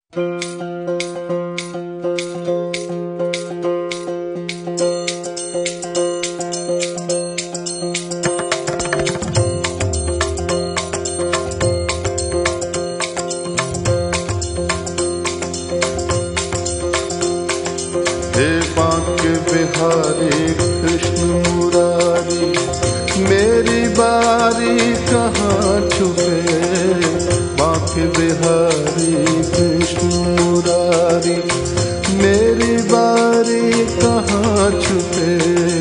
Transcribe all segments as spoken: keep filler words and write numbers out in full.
हे बांके बिहारी कृष्ण मुरारी, मेरी बारी कहाँ छुपे। बांके बिहारी कृष्ण मुरारी, मेरी बारी कहाँ छुपे।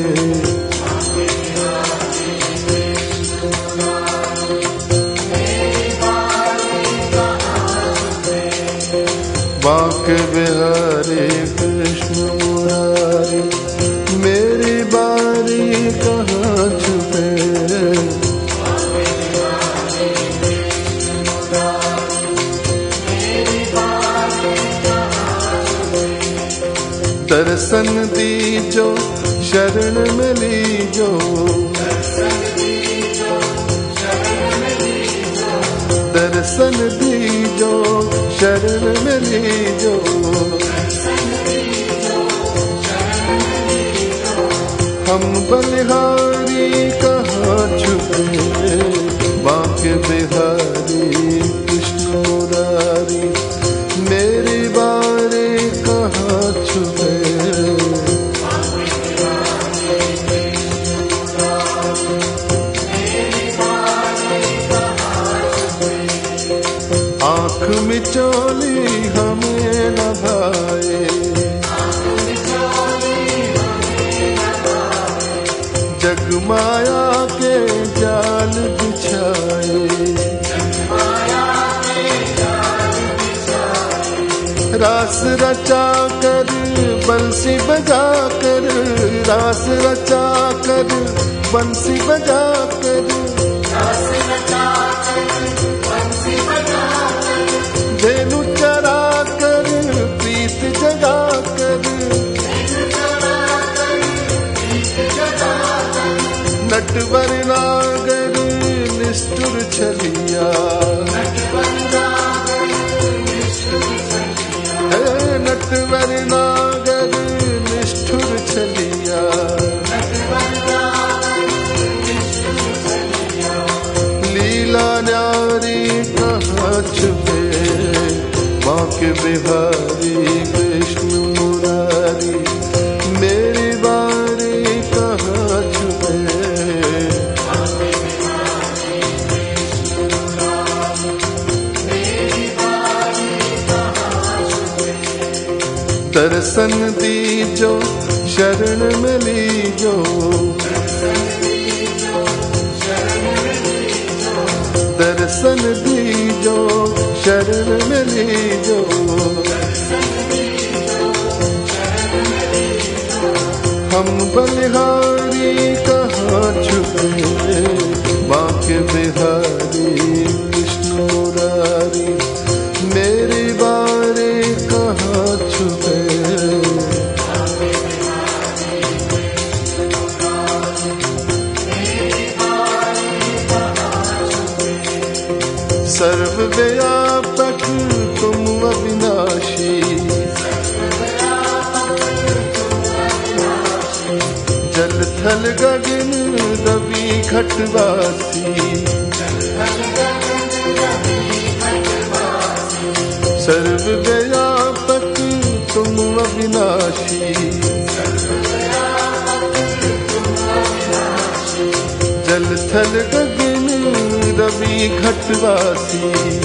बांके बिहारी कृष्ण मुरारी, मेरी बारी कहाँ छुपे। दर्शन दीजो शरण में लीजो, दर्शन दीजो शरण में लीजो। हम बलिहारी कहाँ छुपे। बांके बिहारी कृष्ण मुरारी, मेरी बारी कहाँ छुपे। आँख मिचोली हमें न भाए, जग माया के जाल बिछाए। रास रचा कर बंसी बजा कर, रास रचा कर बंसी बजा कर। धेनु चरा कर प्रीत जगा कर, नटवर नागर निष्ठुर छलिया। है नटवर नागर निष्ठुर छलिया। लीला न्यारी कहाँ छुपे। बांके बिहारी कृष्ण मुरारी, मेरी बारी कहाँ छुपे। दर्शन दीजो शरण में लीजो, दर्शन दीजो शरण में लीजो। हम बलिहारी कहाँ छुपे। बांके बिहारी कृष्ण मुरारी, मेरी बारी कहाँ छुपे। सर्वव्यापक तुम अविनाशी, जल थल गगन रवि घटवासी। सर्वव्यापक तुम अविनाशी, जल थल गगन रवि घटवासी।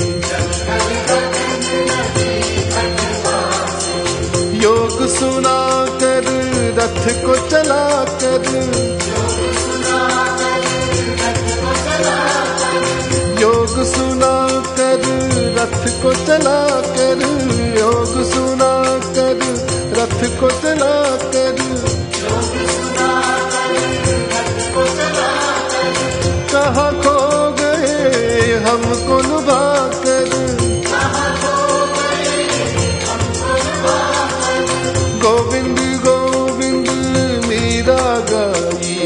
योग सुना कर रथ को चला कर, योग सुना कर रथ को चला कर, योग सुना कर रथ को चला कर। कहाँ खो गए हमको लुभा कर, गोविंद गोविंद मीरा गाई।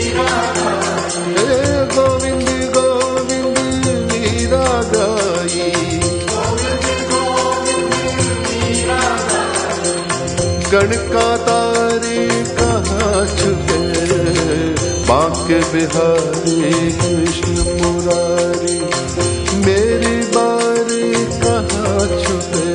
हे गोविंद गोविंद मीरा गाई। गण का तारी कहाँ छुपे, बांके बिहारी कृष्ण मुरारी मेरी बारी कहाँ छुपे।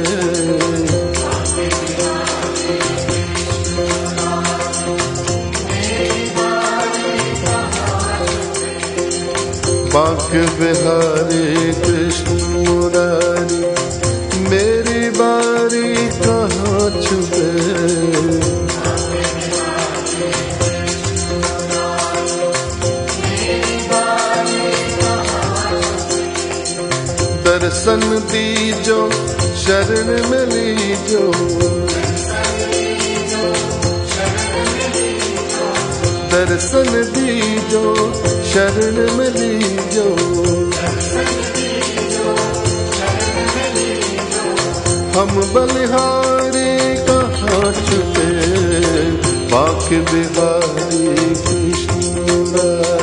बांके बिहारी कृष्ण मुरारी मेरी बारी कहाँ छुपे। दर्शन दीजो शरण में लीजो, दर्शन दीजो शरण में लीजो। हम बलिहारी कहाँ छुपे, बांके बिहारी कृष्ण मुरारी।